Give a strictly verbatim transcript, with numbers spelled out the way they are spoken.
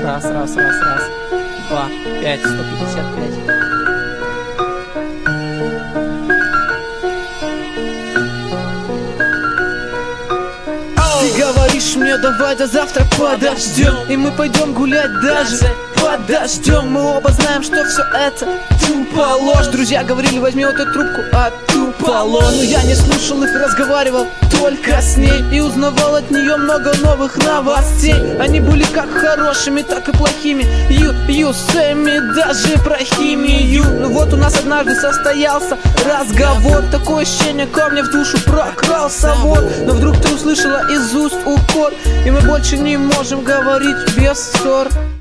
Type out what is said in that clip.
Раз, раз, раз, раз. Два, пять, сто пятьдесят пять. Ты говоришь мне, давай до завтра подождем, и мы пойдем гулять даже под дождем. Мы оба знаем, что все это тупо ложь. Друзья говорили, возьми вот эту трубку, а тупо ложь. Но я не слушал их, разговаривал только с ней и узнавал от нее много новых новостей. Они были как хорошими, так и плохими. Ю, ю, Сэмми, даже про химию. Ну вот у нас однажды состоялся разговор. Такое ощущение, ко мне в душу прокрался вот. Но вдруг ты услышала из уст укор, и мы больше не можем говорить без ссор.